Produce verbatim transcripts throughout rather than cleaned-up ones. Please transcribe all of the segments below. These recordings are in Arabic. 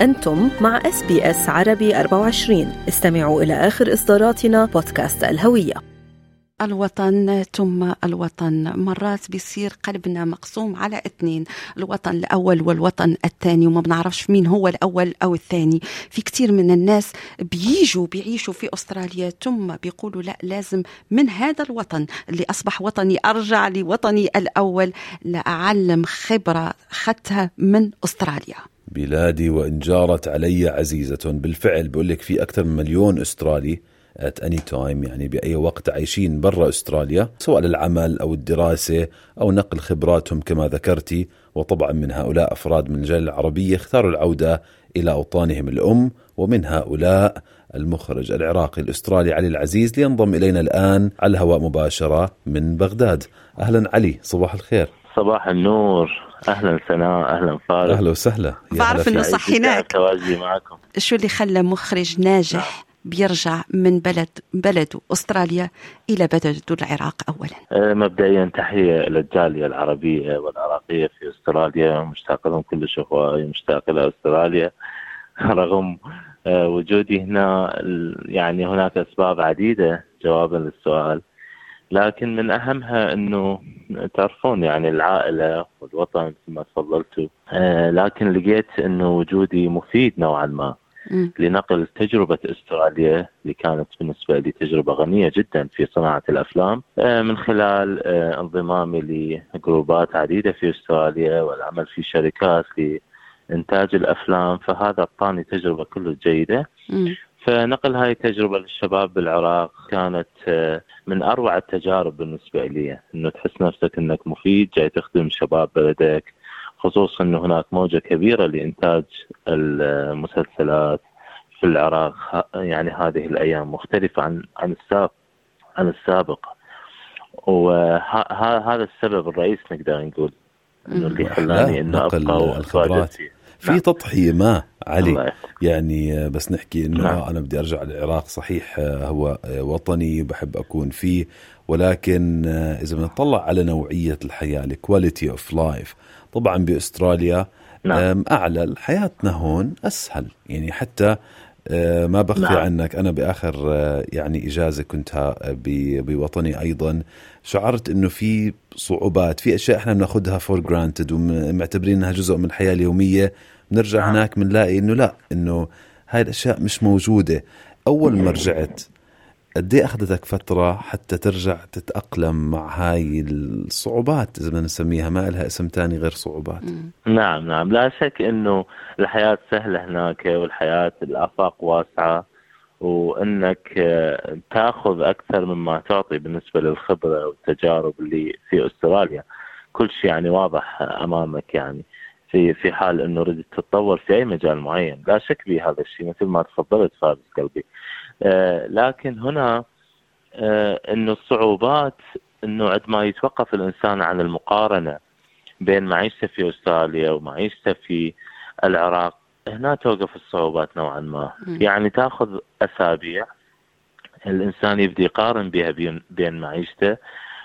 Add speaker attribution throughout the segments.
Speaker 1: أنتم مع إس بي إس عربي أربعة وعشرين. استمعوا إلى آخر إصداراتنا بودكاست الهوية.
Speaker 2: الوطن ثم الوطن، مرات بيصير قلبنا مقسوم على اثنين، الوطن الأول والوطن الثاني، وما بنعرفش مين هو الأول أو الثاني. في كتير من الناس بيجوا بيعيشوا في أستراليا ثم بيقولوا لا، لازم من هذا الوطن اللي أصبح وطني أرجع لوطني الأول لأعلم خبرة خدتها من أستراليا.
Speaker 3: بلادي وإن جارت علي عزيزة. بالفعل بقول لك في أكثر من مليون أسترالي at any time، يعني بأي وقت عايشين برا أستراليا، سواء للعمل أو الدراسة أو نقل خبراتهم كما ذكرتي. وطبعا من هؤلاء أفراد من الجالية العربية اختاروا العودة إلى أوطانهم الأم، ومن هؤلاء المخرج العراقي الأسترالي علي العزيز لينضم إلينا الآن على الهواء مباشرة من بغداد. أهلا علي، صباح الخير.
Speaker 4: صباح النور، أهلا سناء، أهلا فارس.
Speaker 3: أهلا وسهلا.
Speaker 2: بعرف إنه صحيناك.
Speaker 4: تواجدي معكم.
Speaker 2: شو اللي خلى مخرج ناجح بيرجع من بلد بلده أستراليا إلى بلده العراق أولا؟
Speaker 4: مبدئيا تحية للجالية العربية والعراقية في أستراليا، مشتاق لهم كل شهواي، مشتاق إلى أستراليا رغم وجودي هنا. يعني هناك أسباب عديدة جوابا للسؤال، لكن من أهمها أنه تعرفون يعني العائلة والوطن كما تفضلتوا، لكن لقيت أنه وجودي مفيد نوعا ما لنقل تجربة أستراليا اللي كانت بالنسبة لي تجربة غنية جدا في صناعة الأفلام، من خلال انضمامي لجروبات عديدة في أستراليا والعمل في شركات لإنتاج الأفلام. فهذا أعطاني تجربة كله جيدة. فنقل هاي التجربة للشباب بالعراق كانت من أروع التجارب بالنسبة لي، أنه تحس نفسك أنك مفيد جاي تخدم شباب بلدك، خصوصا أنه هناك موجة كبيرة لإنتاج المسلسلات في العراق. يعني هذه الأيام مختلفة عن عن السابق عن السابق وهذا السبب الرئيس نقدر نقول إنه اللي خلاني إنه أبقى
Speaker 3: الخبرات في تضحية ما علي. يعني بس نحكي إنه نعم. أنا بدي أرجع للعراق، صحيح هو وطني وبحب أكون فيه، ولكن إذا بنطلع على نوعية الحياة الكواليتي أوف لايف، طبعا بأستراليا نعم. أعلى، حياتنا هون أسهل. يعني حتى ما بخفي نعم. عنك أنا بآخر يعني إجازة كنتها بوطني أيضا شعرت إنه في صعوبات، في أشياء إحنا بناخدها for granted ومعتبرين إنها جزء من الحياة اليومية، بنرجع نعم. هناك بنلاقي إنه لا، إنه هاي الأشياء مش موجودة. أول ما رجعت قد ايه أخذتك فترة حتى ترجع تتأقلم مع هاي الصعوبات، إذا بدنا نسميها، ما لها اسم تاني غير صعوبات؟
Speaker 4: نعم نعم، لا شك إنه الحياة سهلة هناك، والحياة الآفاق واسعة، وإنك تأخذ أكثر مما تعطي بالنسبة للخبرة والتجارب اللي في أستراليا. كل شيء يعني واضح أمامك، يعني في في حال إنه ردت تتطور في أي مجال معين، لا شك بهذا الشيء مثل ما تفضلت فارس قلبي. آه لكن هنا آه إنه الصعوبات إنه عندما يتوقف الإنسان عن المقارنة بين معيشته في أستراليا ومعيشته في العراق، هنا توقف الصعوبات نوعا ما. يعني تأخذ أسابيع الإنسان يبدأ يقارن بها بين, بين معيشته،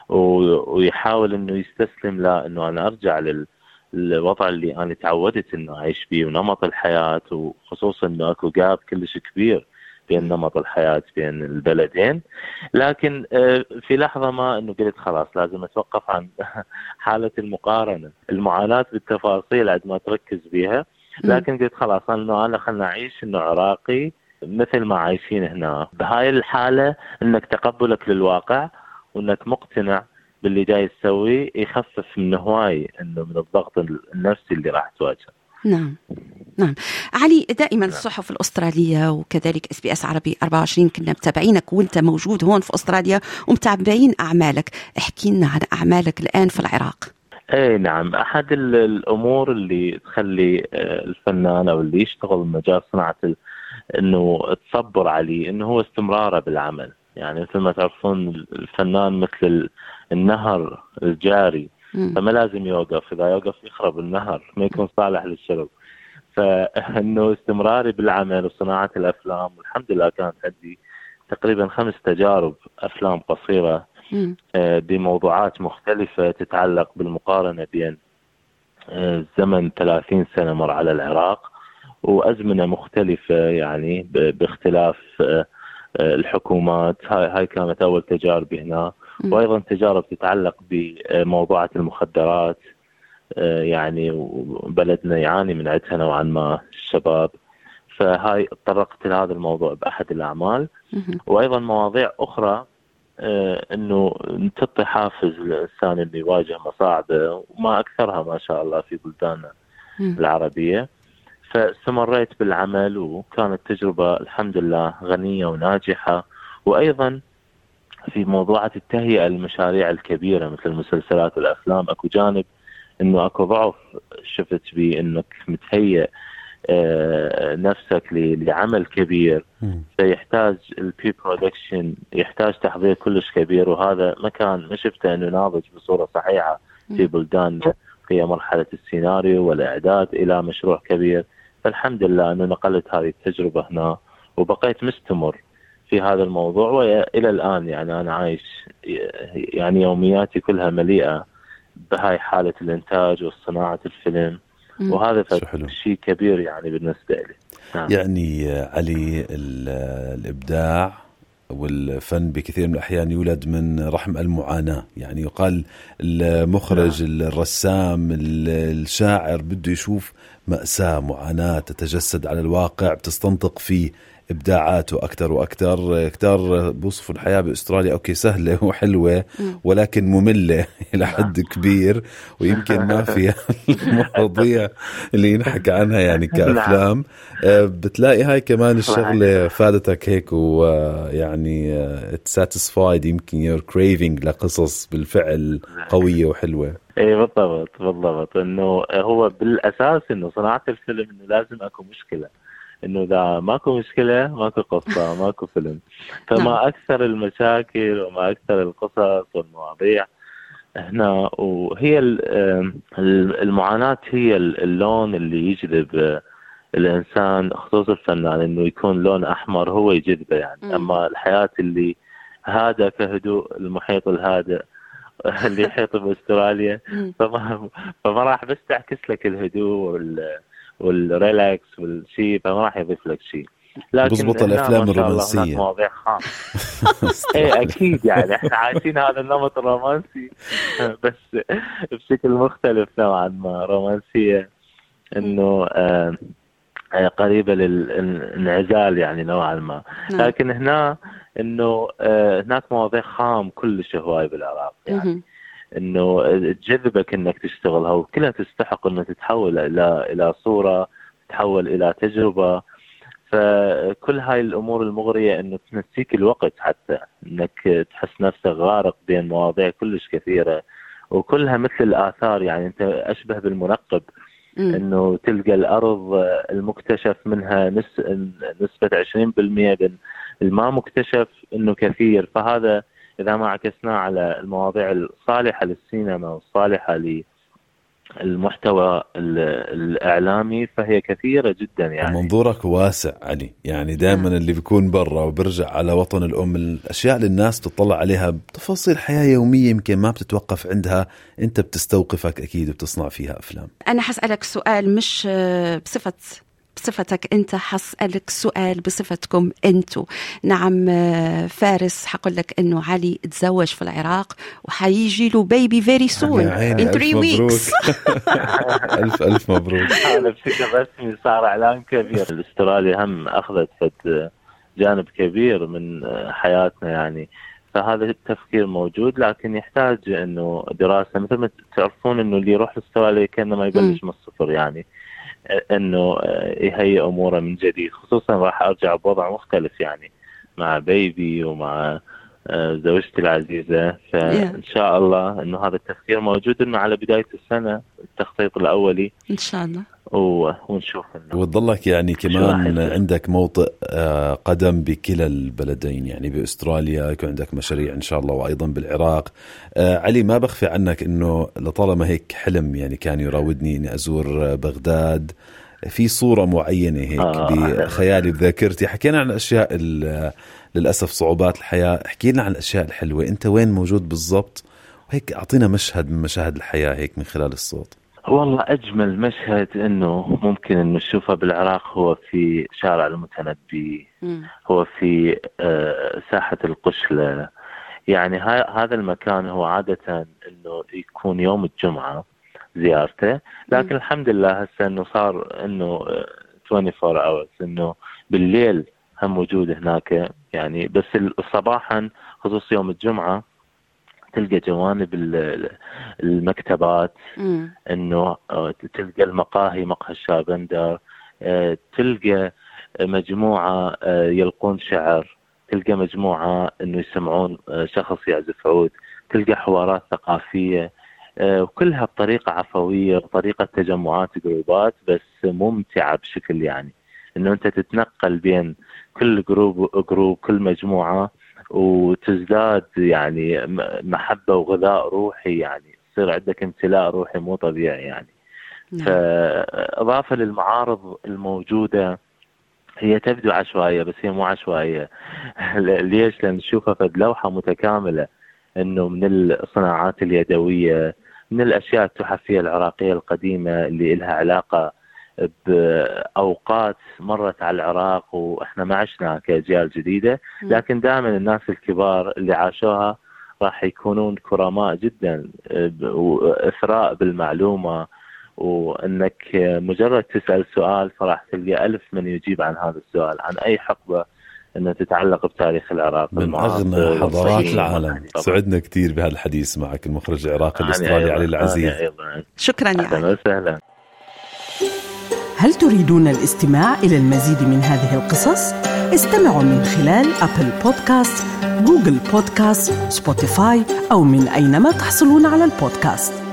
Speaker 4: ويحاول إنه يستسلم لا إنه أنا أرجع للوضع اللي أنا تعودت إنه أعيش به ونمط الحياة، وخصوصا إنه أكو جاب كلش كبير بين نمط الحياة بين البلدين. لكن في لحظة ما إنه قلت خلاص لازم أتوقف عن حالة المقارنة، المعاناة بالتفاصيل عندما تركز بها. لكن قلت خلاص إنه أنا خلنا أعيش إنه عراقي مثل ما عايشين هنا. بهاي الحالة إنك تقبلك للواقع وإنك مقتنع باللي جاي تسويه يخفف من هواي إنه من الضغط النفسي اللي راح تواجهه.
Speaker 2: نعم نعم. علي، دائما الصحف الأسترالية وكذلك إس بي إس عربي أربعة وعشرين كنا متابعينك وانت موجود هون في أستراليا ومتابعين أعمالك. احكي لنا عن أعمالك الآن في العراق.
Speaker 4: اي نعم، احد الامور اللي تخلي الفنان او اللي يشتغل بمجال صناعه انه تصبر عليه انه هو استمراره بالعمل. يعني مثل ما تعرفون الفنان مثل النهر الجاري، فما لازم يوقف، اذا يوقف يخرب النهر ما يكون صالح للشرب. فانه استمراري بالعمل وصناعه الافلام، والحمد لله كانت عندي تقريبا خمس تجارب افلام قصيره بموضوعات مختلفة تتعلق بالمقارنة بين زمن ثلاثين سنة مر على العراق وأزمنة مختلفة يعني باختلاف الحكومات. هاي هاي كانت أول تجارب هنا، وأيضا تجارب تتعلق بموضوعات المخدرات يعني بلدنا يعاني من عدها نوعا ما الشباب، فهاي تطرقت لهذا الموضوع بأحد الأعمال. وأيضا مواضيع أخرى أنه تعطي حافز للإنسان اللي يواجه مصاعبه وما أكثرها ما شاء الله في بلداننا العربية. فاستمريت بالعمل وكانت تجربة الحمد لله غنية وناجحة. وأيضا في موضوعات التهيئة المشاريع الكبيرة مثل المسلسلات والأفلام أكو جانب أنه أكو ضعف شفت بي أنك متهيئ نفسك لعمل كبير، فيحتاج البي برودكشن، يحتاج تحضير كلش كبير، وهذا ما كان ما شفته أنه ناضج بصورة صحيحة في بلدان هي مرحلة السيناريو والإعداد إلى مشروع كبير. فالحمد لله أنه نقلت هذه التجربة هنا وبقيت مستمر في هذا الموضوع، وإلى الآن يعني أنا عايش يعني يومياتي كلها مليئة بهاي حالة الإنتاج والصناعة الفيلم، وهذا شيء كبير يعني بالنسبة لي.
Speaker 3: نعم. يعني علي الإبداع والفن بكثير من الأحيان يولد من رحم المعاناة. يعني يقال المخرج نعم. الرسام الشاعر بده يشوف مأساة معاناة تتجسد على الواقع، بتستنطق فيه إبداعاته أكتر وأكتر. كتار بوصفوا الحياة بأستراليا أوكي سهلة وحلوة ولكن مملة إلى حد كبير، ويمكن ما فيها المواضيع اللي ينحكى عنها يعني كأفلام. بتلاقي هاي كمان الشغلة فادتك هيك ويعني satisfied يمكن your craving لقصص بالفعل قوية وحلوة.
Speaker 4: ايه بالضبط بالضبط، انه هو بالاساس انه صناعة الفيلم انه لازم اكو مشكلة، انه اذا ماكو مشكلة ماكو قصة ماكو فيلم. فما اكثر المشاكل وما اكثر القصص والمواضيع هنا، وهي المعاناة هي اللون اللي يجذب الانسان خصوصا الفنان، انه يكون لون احمر هو يجذبه يعني. م. اما الحياة اللي هادئ كهدوء المحيط الهادئ اللي يحيط باستراليا فما فما راح بس تعكس لك الهدوء وال والريلاكس والشيء، فما راح يضيف لك شيء.
Speaker 3: لكن بضبط الافلام الرومانسيه
Speaker 4: مواضيع خام. ايه اكيد يعني احنا عايشين هذا النمط الرومانسي بس بشكل مختلف نوعا ما، رومانسيه انه آه قريبه للانعزال يعني نوعا ما. لكن هنا انه آه هناك مواضيع خام كلش هواي بالعراق يعني انه تجذبك انك تشتغلها، وكلها تستحق انه تتحول الى الى صوره، تتحول الى تجربه. فكل هاي الامور المغريه انه تنسيك الوقت، حتى انك تحس نفسك غارق بين مواضيع كلش كثيره وكلها مثل الاثار. يعني انت اشبه بالمنقب، انه تلقى الارض المكتشف منها نس... نسبه عشرين بالمئة، بين الما مكتشف انه كثير. فهذا إذا ما عكسناه على المواضيع الصالحة للسينما والصالحة للمحتوى الإعلامي فهي كثيرة جدا يعني.
Speaker 3: منظورك واسع علي، يعني دائما اللي بيكون برا وبرجع على وطن الأم الأشياء اللي الناس تطلع عليها بتفاصيل حياة يومية يمكن ما بتتوقف عندها، أنت بتستوقفك أكيد وبتصنع فيها أفلام.
Speaker 2: أنا حسألك سؤال مش بصفة بصفتك أنت، حسألك سؤال بصفتكم أنتو. نعم فارس حقول لك أنه علي تزوج في العراق وحيجي له بيبي very soon in three weeks.
Speaker 3: ألف ألف مبروك.
Speaker 4: هذا بشكل رسمي صار إعلان كبير. الأستراليا هم أخذت فد جانب كبير من حياتنا يعني، فهذا التفكير موجود، لكن يحتاج أنه دراسة. مثل ما تعرفون أنه اللي يروح الأستراليا كأنه ما يبلش من الصفر يعني، انه يهيئ اموره من جديد. خصوصا راح ارجع بوضع مختلف يعني مع بيبي ومع زوجتي العزيزه، فان شاء الله انه هذا التفكير موجود انه على بدايه السنه التخطيط الاولي
Speaker 2: ان شاء الله،
Speaker 4: ونشوف
Speaker 3: انه وتضلك يعني كمان عندك موطئ قدم بكلا البلدين، يعني باستراليا يكون عندك مشاريع ان شاء الله وايضا بالعراق. علي ما بخفي عنك انه لطالما هيك حلم يعني كان يراودني اني ازور بغداد في صورة معينة هيك آه بخيالي بذاكرتي. حكينا عن الاشياء للاسف صعوبات الحياة، احكي لنا عن الاشياء الحلوة. انت وين موجود بالضبط؟ وهيك اعطينا مشهد من مشاهد الحياة هيك من خلال الصوت.
Speaker 4: والله أجمل مشهد إنه ممكن إنه نشوفه بالعراق هو في شارع المتنبي، م. هو في ساحة القشلة. يعني هذا المكان هو عادة إنه يكون يوم الجمعة زيارته، لكن م. الحمد لله هسه إنه صار إنه أربعة وعشرين hours إنه بالليل هم موجود هناك. يعني بس صباحا خصوص يوم الجمعة تلقى جوانب المكتبات، م. إنه تلقى المقاهي، مقهى الشابندر، تلقى مجموعة يلقون شعر، تلقى مجموعة إنه يسمعون شخص يعزف عود، تلقى حوارات ثقافية، وكلها بطريقة عفوية وطريقة تجمعات جروبات، بس ممتعة بشكل يعني إنه أنت تتنقل بين كل جروب جروب كل مجموعة وتزداد يعني محبة وغذاء روحي، يعني يصير عندك امتلاء روحي مو طبيعي يعني. نعم. فإضافة للمعارض الموجودة هي تبدو عشوائية بس هي مو عشوائية. ليش؟ لأن نشوفها في لوحة متكاملة، إنه من الصناعات اليدوية، من الأشياء التحفية العراقية القديمة اللي إلها علاقة بأوقات مرت على العراق وإحنا ما عشناها كأجيال جديدة، لكن دائما الناس الكبار اللي عاشوها راح يكونون كرماء جدا وإثراء بالمعلومة، وأنك مجرد تسأل سؤال فراح تلقى ألف من يجيب عن هذا السؤال عن أي حقبة أنها تتعلق بتاريخ العراق
Speaker 3: من أغنى حضارات العالم. سعدنا كتير بهذا الحديث معك المخرج العراقي الأسترالي علي العزيز.
Speaker 2: شكرا يا علي.
Speaker 4: وسهلا.
Speaker 1: هل تريدون الاستماع إلى المزيد من هذه القصص؟ استمعوا من خلال أبل بودكاست، جوجل بودكاست، سبوتيفاي أو من أينما تحصلون على البودكاست.